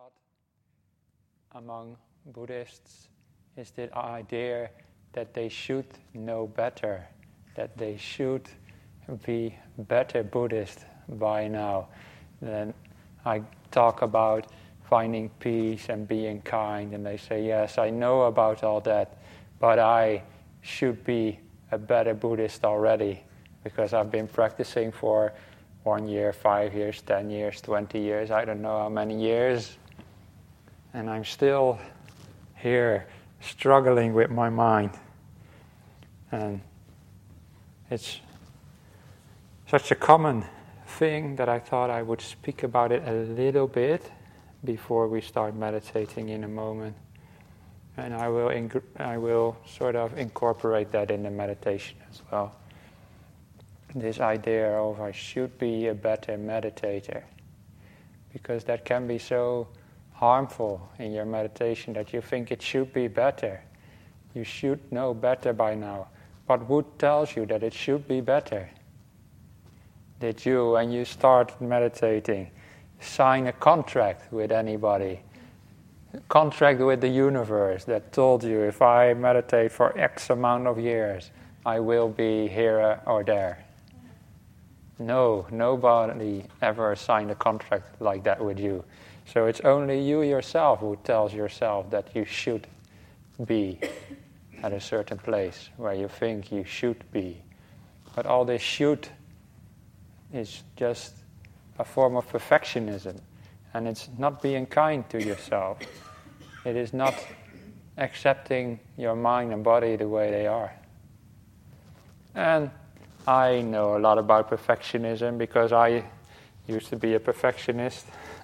lot among Buddhists is the idea that they should know better, that they should be better Buddhist by now. Then I talk about finding peace and being kind, and they say, yes, I know about all that, but I should be a better Buddhist already because I've been practicing for 1 year, 5 years, 10 years, 20 years, I don't know how many years, and I'm still here struggling with my mind. And it's such a common thing that I thought I would speak about it a little bit before we start meditating in a moment. And I will sort of incorporate that in the meditation as well. This idea of I should be a better meditator, because that can be so harmful in your meditation that you think it should be better. You should know better by now. But what tells you that it should be better? Did you, when you start meditating, sign a contract with anybody? A contract with the universe that told you if I meditate for X amount of years, I will be here or there. No, nobody ever signed a contract like that with you. So it's only you yourself who tells yourself that you should be at a certain place where you think you should be. But all this should is just a form of perfectionism. And it's not being kind to yourself. It is not accepting your mind and body the way they are. And I know a lot about perfectionism because I used to be a perfectionist.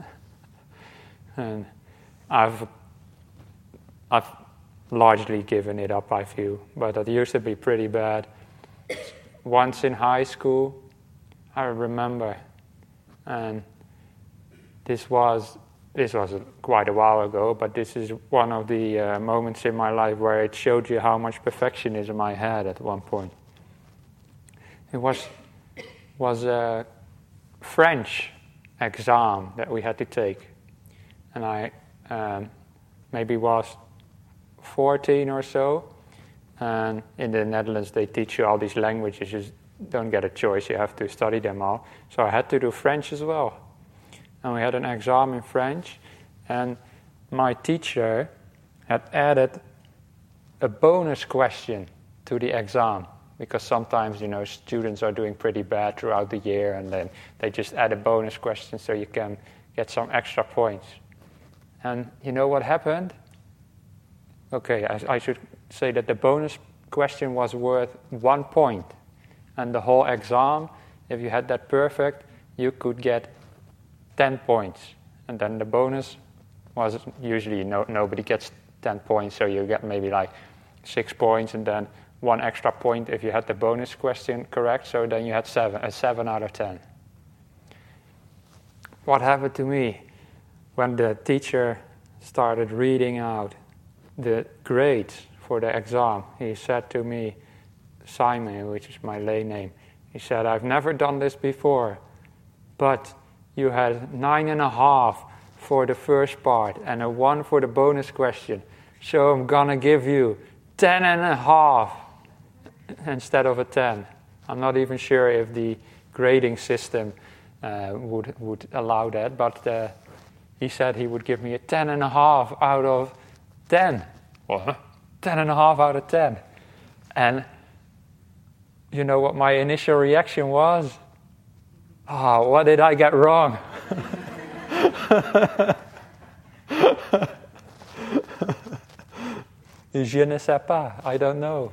And I've largely given it up, I feel. But it used to be pretty bad. Once in high school, I remember, and this was quite a while ago, but this is one of the moments in my life where it showed you how much perfectionism I had at one point. It was a French exam that we had to take, and I maybe was 14 or so, and in the Netherlands they teach you all these languages. You don't get a choice, you have to study them all. So I had to do French as well. And we had an exam in French, and my teacher had added a bonus question to the exam, because sometimes, students are doing pretty bad throughout the year, and then they just add a bonus question so you can get some extra points. And you know what happened? Okay, I should say that the bonus question was worth 1 point. And the whole exam, if you had that perfect, you could get 10 points. And then the bonus was usually nobody gets 10 points, so you get maybe like 6 points and then 1 extra point if you had the bonus question correct, so then you had 7 out of 10. What happened to me? When the teacher started reading out the grades for the exam, he said to me, Simon, which is my lay name, he said, I've never done this before, but you had 9.5 for the first part and a 1 for the bonus question, so I'm gonna give you 10.5 instead of a 10. I'm not even sure if the grading system would allow that, but he said he would give me a 10.5 out of 10. What? 10.5 out of 10. And you know what my initial reaction was? What did I get wrong? Je ne sais pas. I don't know.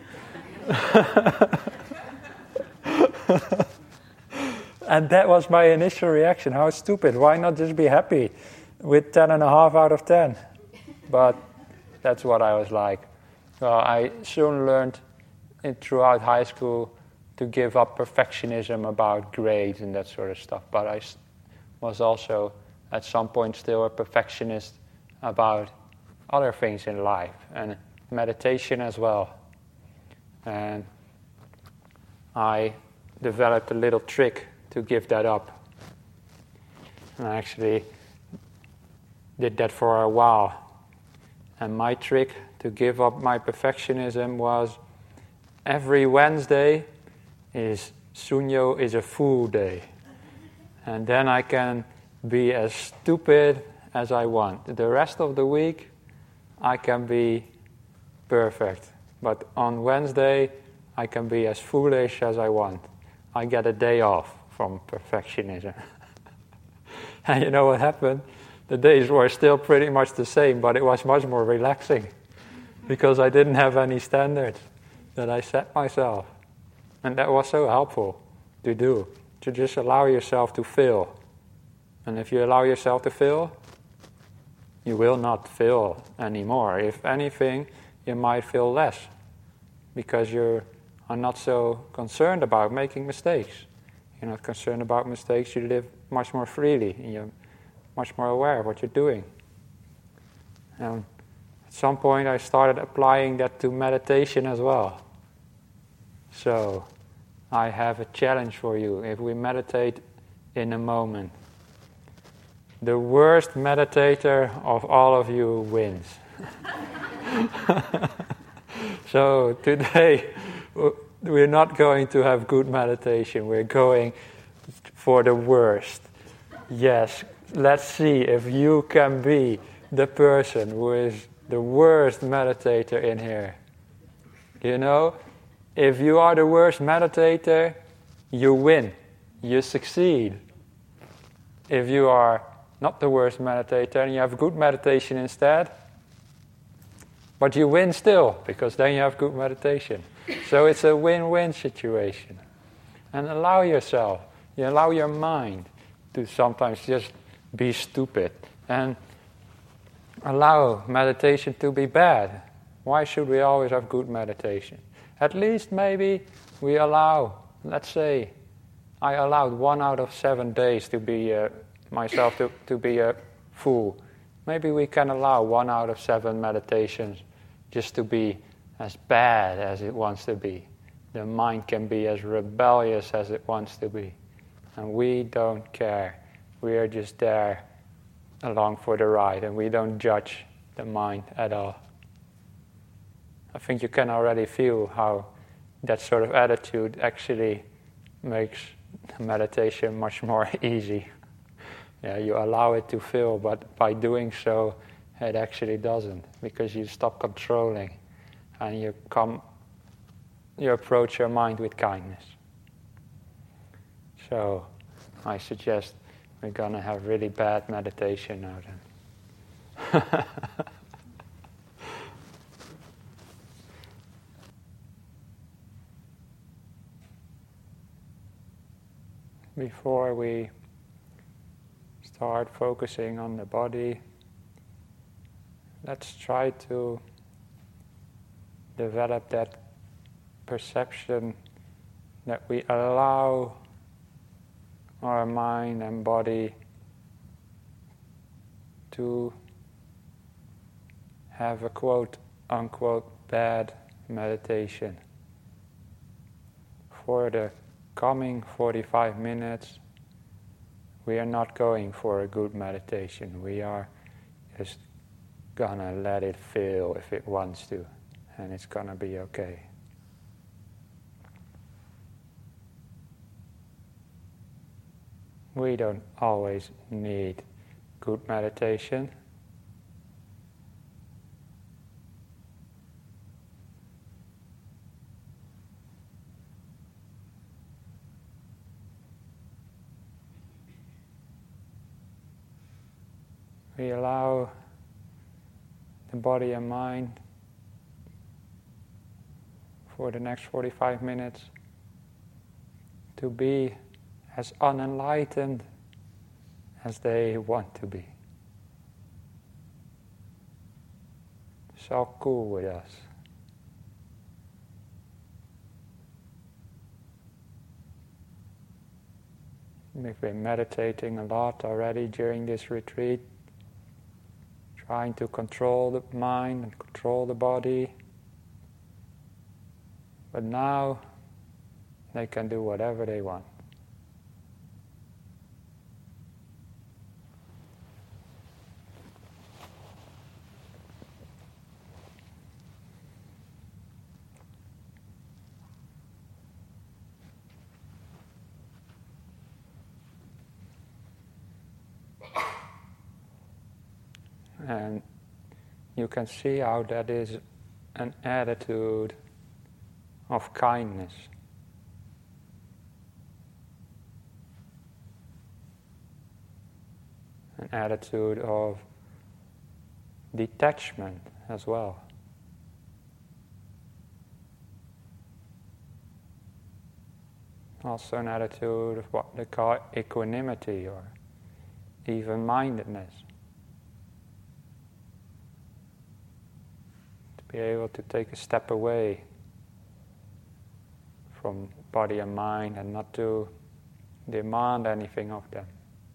And that was my initial reaction. How stupid. Why not just be happy with 10.5 out of 10? But that's what I was like. Well, I soon learned throughout high school to give up perfectionism about grades and that sort of stuff. But I was also, at some point, still a perfectionist about other things in life, and meditation as well. And I developed a little trick to give that up. And I actually did that for a while. And my trick to give up my perfectionism was every Wednesday is Sunyo is a fool day. And then I can be as stupid as I want. The rest of the week I can be perfect. But on Wednesday I can be as foolish as I want. I get a day off from perfectionism. And you know what happened? The days were still pretty much the same, but it was much more relaxing because I didn't have any standards that I set myself. And that was so helpful to do, to just allow yourself to fail. And if you allow yourself to fail, you will not fail anymore. If anything, you might fail less because you are not so concerned about making mistakes. You're not concerned about mistakes, you live much more freely, and you're much more aware of what you're doing. And at some point I started applying that to meditation as well. So I have a challenge for you. If we meditate in a moment, the worst meditator of all of you wins. So today we're not going to have good meditation. We're going for the worst. Yes, let's see if you can be the person who is the worst meditator in here. You know, if you are the worst meditator, you win. You succeed. If you are not the worst meditator and you have good meditation instead, but you win still, because then you have good meditation. So it's a win-win situation. And allow yourself, you allow your mind to sometimes just be stupid. And allow meditation to be bad. Why should we always have good meditation? At least maybe we allow, let's say, I allowed 1 out of 7 days to be myself to be a fool. Maybe we can allow 1 out of 7 meditations just to be as bad as it wants to be. The mind can be as rebellious as it wants to be. And we don't care. We are just there along for the ride, and we don't judge the mind at all. I think you can already feel how that sort of attitude actually makes meditation much more easy. Yeah, you allow it to feel, but by doing so, it actually doesn't, because you stop controlling and you approach your mind with kindness. So I suggest we're going to have really bad meditation now then. Before we start focusing on the body, let's try to develop that perception that we allow our mind and body to have a quote-unquote bad meditation. For the coming 45 minutes, we are not going for a good meditation. We are just gonna let it feel if it wants to, and it's gonna be okay. We don't always need good meditation. We allow the body and mind for the next 45 minutes to be as unenlightened as they want to be. So cool with us. We've been meditating a lot already during this retreat, trying to control the mind and control the body. But now they can do whatever they want. And you can see how that is an attitude of kindness. An attitude of detachment as well. Also an attitude of what they call equanimity or even-mindedness. To be able to take a step away from body and mind and not to demand anything of them.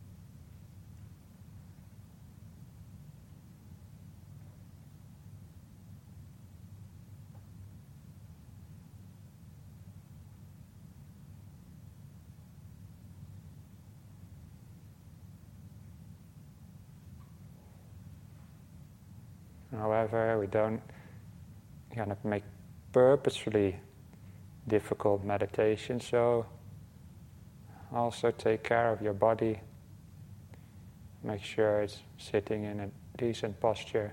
However, we don't kind of make purposefully difficult meditation, so also take care of your body. Make sure it's sitting in a decent posture.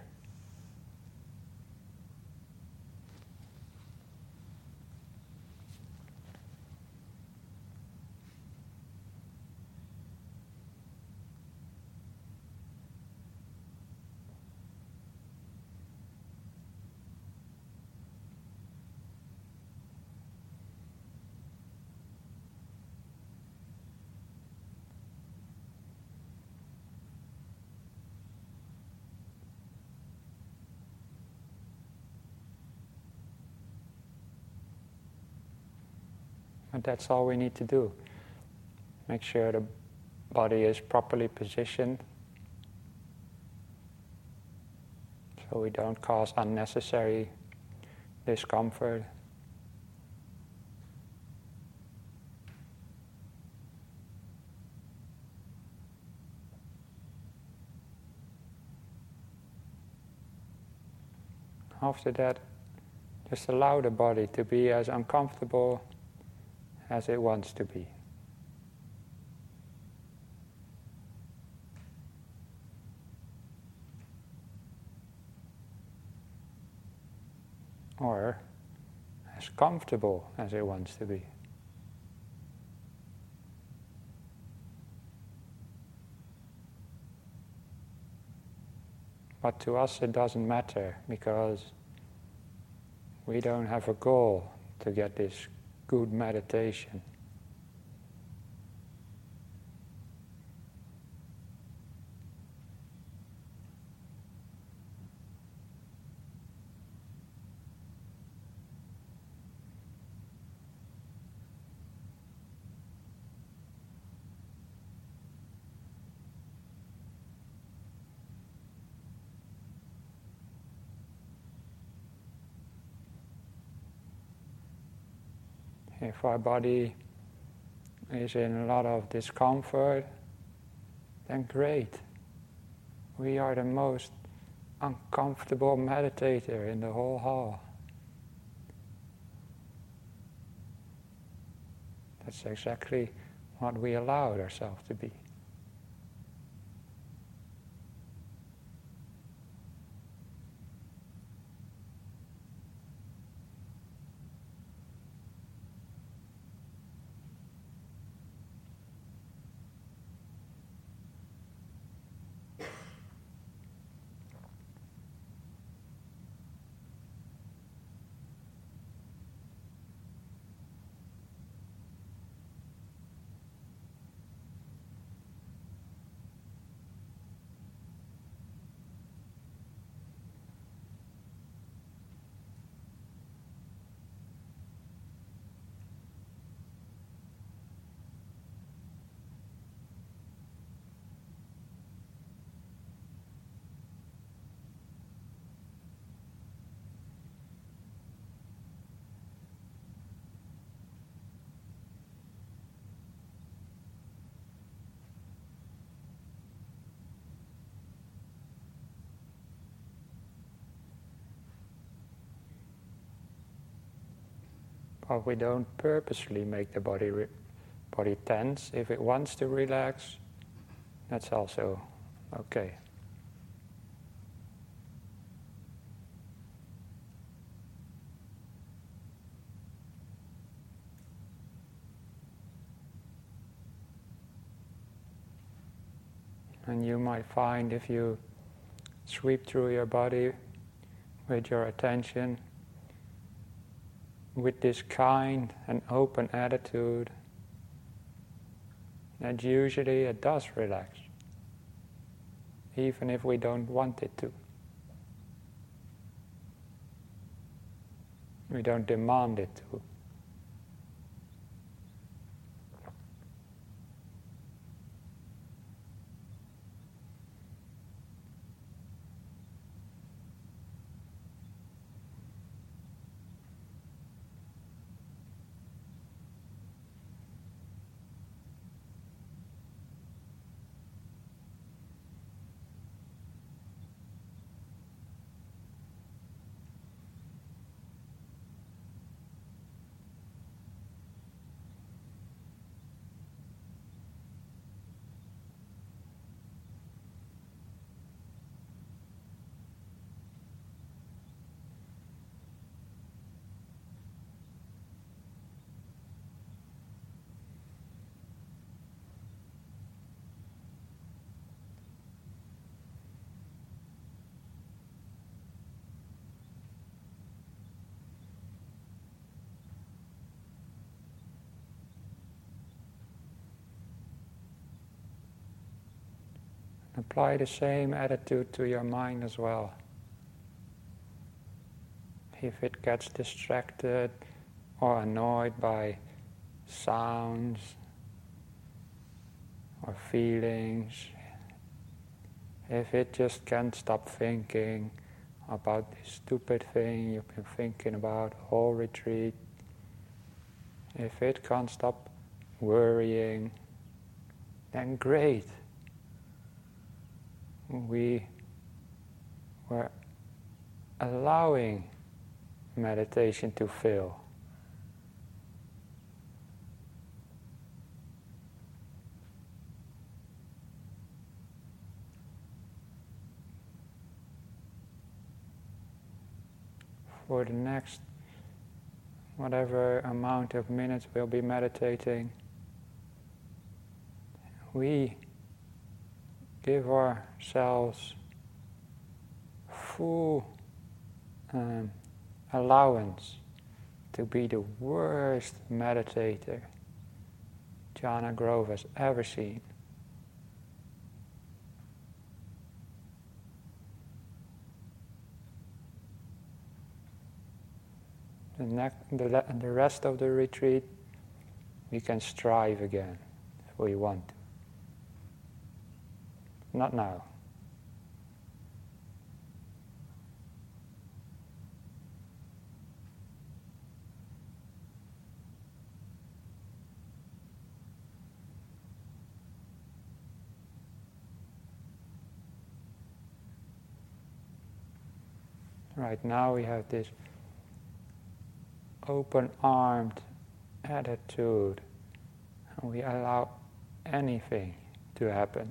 And that's all we need to do. Make sure the body is properly positioned so we don't cause unnecessary discomfort. After that, just allow the body to be as uncomfortable as it wants to be. Or as comfortable as it wants to be. But to us it doesn't matter because we don't have a goal to get this good meditation. If our body is in a lot of discomfort, then great. We are the most uncomfortable meditator in the whole hall. That's exactly what we allowed ourselves to be. But we don't purposely make the body tense. If it wants to relax, that's also okay. And you might find if you sweep through your body with your attention, with this kind and open attitude, that usually it does relax, even if we don't want it to. We don't demand it to. Apply the same attitude to your mind as well. If it gets distracted or annoyed by sounds or feelings, if it just can't stop thinking about this stupid thing you've been thinking about the whole retreat, if it can't stop worrying, then great. We were allowing meditation to fail. For the next whatever amount of minutes we'll be meditating, we give ourselves full allowance to be the worst meditator Jhana Grove has ever seen. The rest of the retreat, we can strive again if we want to. Not now. Right now we have this open-armed attitude, and we allow anything to happen.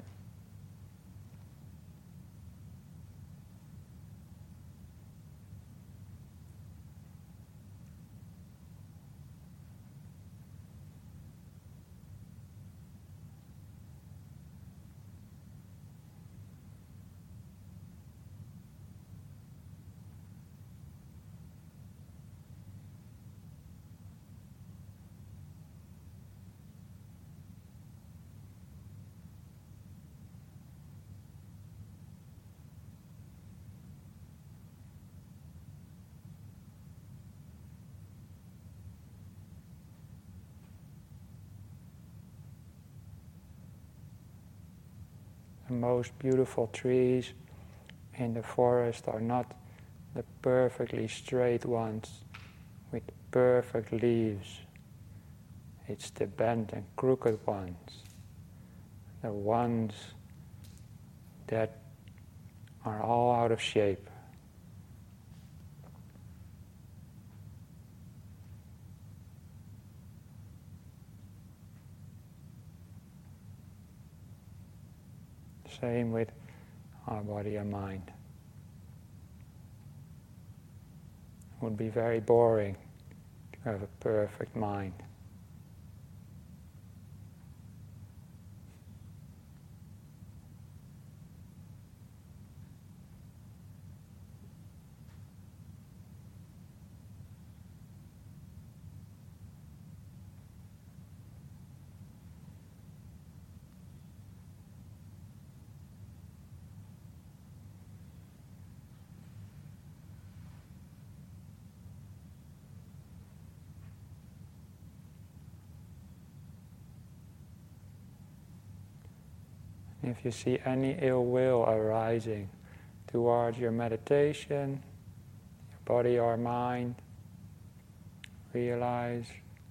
The most beautiful trees in the forest are not the perfectly straight ones with perfect leaves. It's the bent and crooked ones, the ones that are all out of shape. Same with our body and mind. It would be very boring to have a perfect mind. If you see any ill will arising towards your meditation, your body or mind, realize,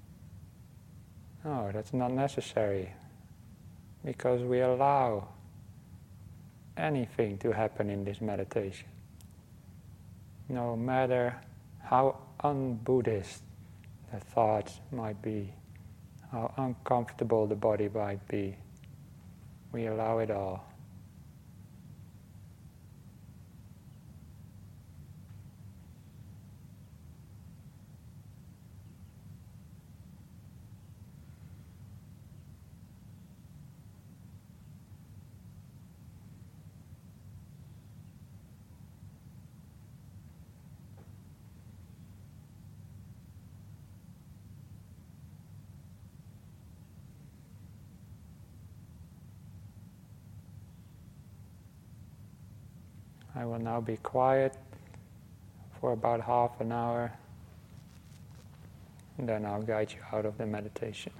oh, that's not necessary, because we allow anything to happen in this meditation. No matter how un-Buddhist the thoughts might be, how uncomfortable the body might be, we allow it all. I will now be quiet for about half an hour, and then I'll guide you out of the meditation.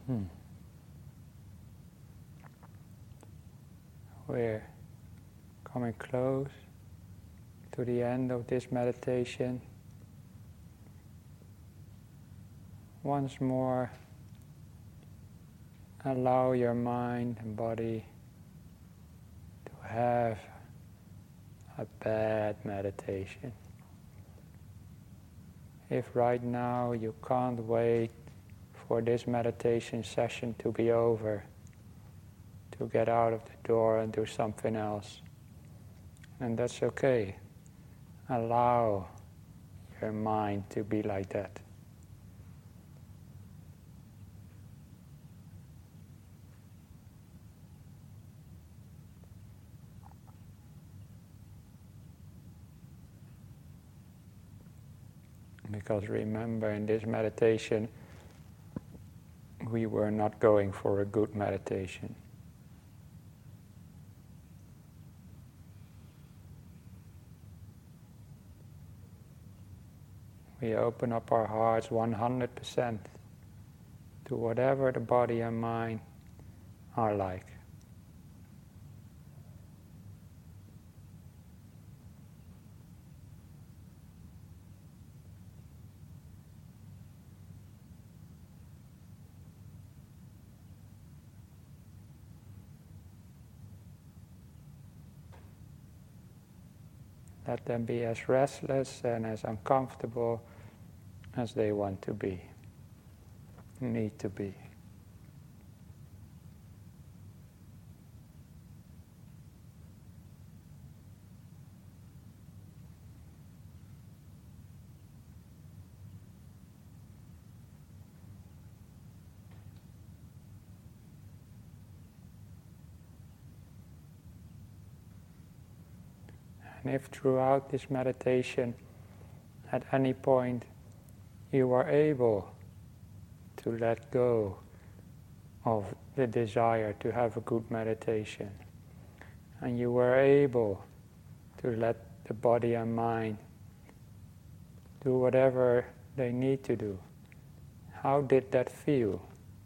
We're coming close to the end of this meditation. Once more, allow your mind and body to have a bad meditation. If right now you can't wait for this meditation session to be over, to get out of the door and do something else, and that's okay. Allow your mind to be like that. Because remember, in this meditation, we were not going for a good meditation. We open up our hearts 100% to whatever the body and mind are like. Let them be as restless and as uncomfortable as they want to be, need to be. And if throughout this meditation, at any point, you are able to let go of the desire to have a good meditation, and you were able to let the body and mind do whatever they need to do, how did that feel?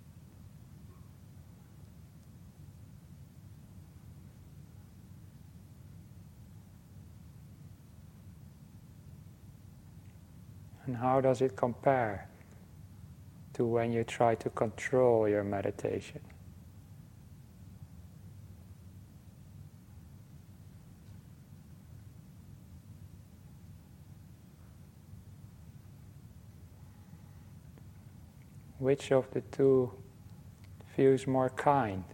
And how does it compare to when you try to control your meditation? Which of the two feels more kind?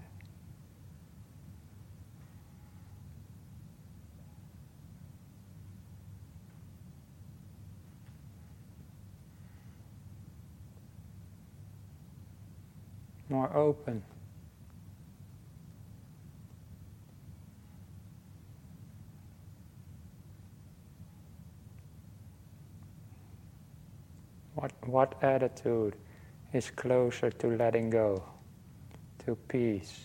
More open? What attitude is closer to letting go, to peace?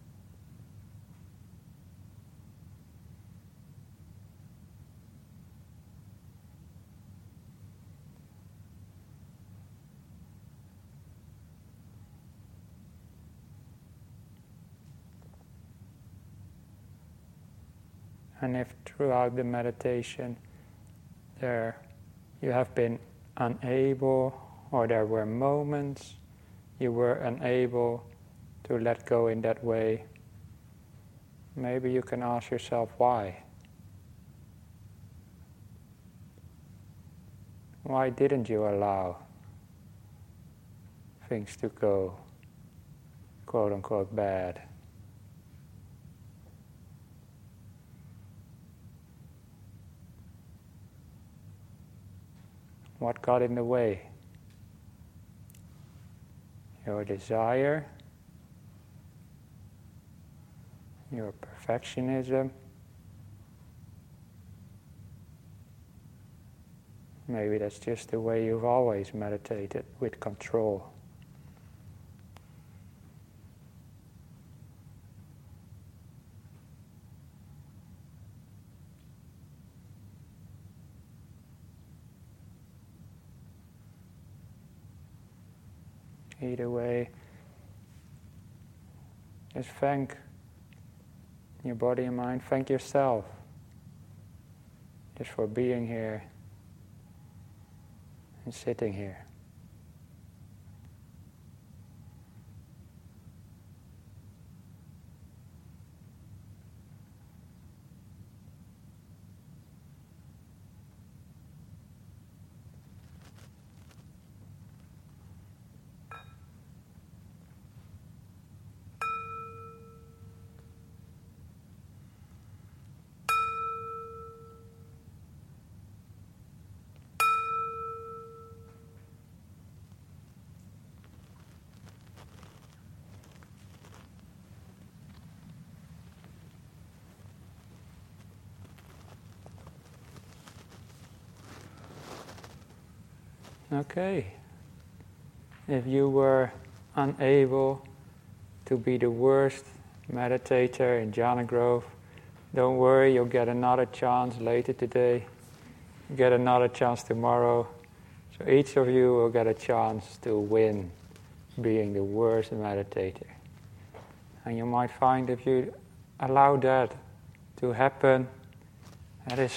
And if throughout the meditation you have been unable, or there were moments you were unable to let go in that way, maybe you can ask yourself why. Why didn't you allow things to go, quote unquote, bad? What got in the way? Your desire, your perfectionism, maybe that's just the way you've always meditated, with control. Either way, Just thank your body and mind, thank yourself just for being here and sitting here. Okay. If you were unable to be the worst meditator in Jhana Grove, don't worry, you'll get another chance later today. You get another chance tomorrow. So each of you will get a chance to win being the worst meditator. And you might find if you allow that to happen, that is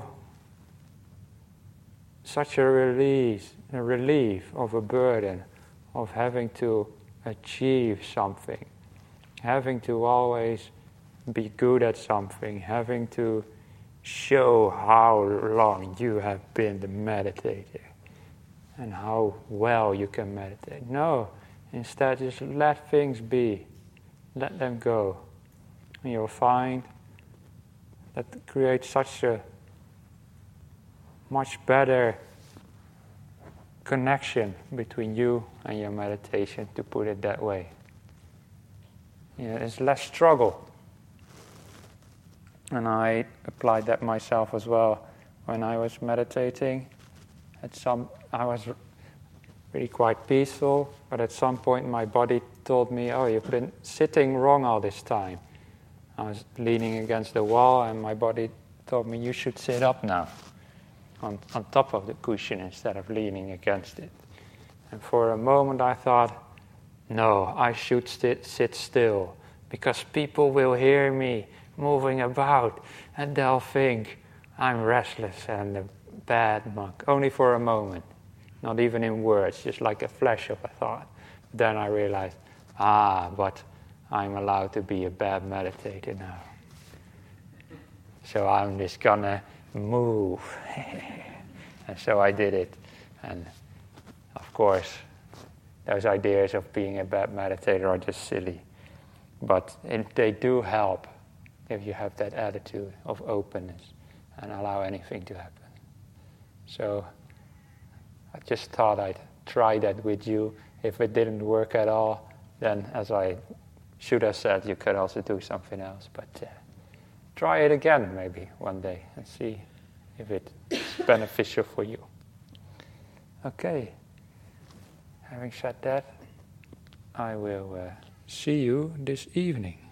such a relief of a burden of having to achieve something, having to always be good at something, having to show how long you have been the meditator and how well you can meditate. No, instead just let things be, let them go. And you'll find that creates such a much better connection between you and your meditation, to put it that way. It's less struggle. And I applied that myself as well. When I was meditating, I was really quite peaceful, but at some point my body told me, oh, you've been sitting wrong all this time. I was leaning against the wall and my body told me, you should sit up now. On top of the cushion instead of leaning against it. And for a moment I thought, no, I should sit still, because people will hear me moving about and they'll think I'm restless and a bad monk. Only for a moment, not even in words, just like a flash of a thought. Then I realized, but I'm allowed to be a bad meditator now. So I'm just gonna move. And so I did it. And of course, those ideas of being a bad meditator are just silly. But they do help if you have that attitude of openness and allow anything to happen. So I just thought I'd try that with you. If it didn't work at all, then as I should have said, you could also do something else. But try it again maybe one day and see if it's beneficial for you. Okay. Having said that, I will see you this evening.